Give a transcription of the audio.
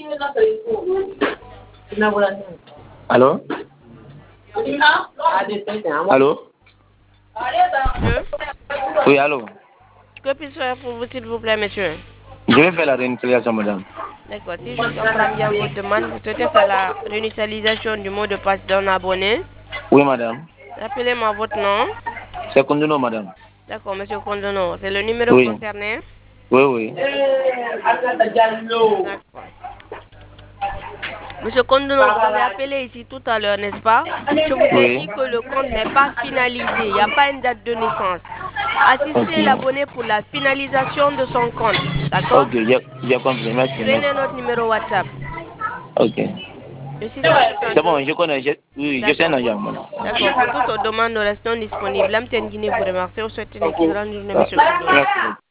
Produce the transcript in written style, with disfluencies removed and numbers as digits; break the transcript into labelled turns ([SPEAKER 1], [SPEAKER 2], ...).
[SPEAKER 1] Allô? Allô?
[SPEAKER 2] Monsieur,
[SPEAKER 1] Oui, allô?
[SPEAKER 2] que puis-je faire pour vous, s'il vous plaît, monsieur?
[SPEAKER 1] Je vais faire la réinitialisation, madame.
[SPEAKER 2] D'accord, si je comprends bien votre demande, vous souhaitez faire la réinitialisation du mot de passe d'un abonné.
[SPEAKER 1] Oui, madame.
[SPEAKER 2] Rappelez-moi votre nom.
[SPEAKER 1] C'est Kondono, madame.
[SPEAKER 2] D'accord, monsieur Kondono, c'est le numéro
[SPEAKER 1] Oui.
[SPEAKER 2] concerné.
[SPEAKER 1] Oui, oui.
[SPEAKER 2] D'accord. Monsieur Kondono, vous avez appelé ici tout à l'heure, n'est-ce pas? Je vous ai dit
[SPEAKER 1] Oui.
[SPEAKER 2] que le compte n'est pas finalisé, il n'y a pas une date de naissance. Assistez
[SPEAKER 1] Ok.
[SPEAKER 2] l'abonné pour la finalisation de son compte. D'accord?
[SPEAKER 1] Ok, j'ai compris. Merci,
[SPEAKER 2] Prenez
[SPEAKER 1] merci.
[SPEAKER 2] notre numéro WhatsApp.
[SPEAKER 1] Ok.
[SPEAKER 2] Le
[SPEAKER 1] C'est bon,
[SPEAKER 2] 662.
[SPEAKER 1] je connais. Oui, je sais
[SPEAKER 2] D'accord.
[SPEAKER 1] Nadia, madame.
[SPEAKER 2] D'accord. Pour toutes aux demandes, nous restons disponibles. L'Amten Guinée vous remercie. Vous souhaite une excellente journée, monsieur
[SPEAKER 1] Ah,
[SPEAKER 2] Kondono.
[SPEAKER 1] merci.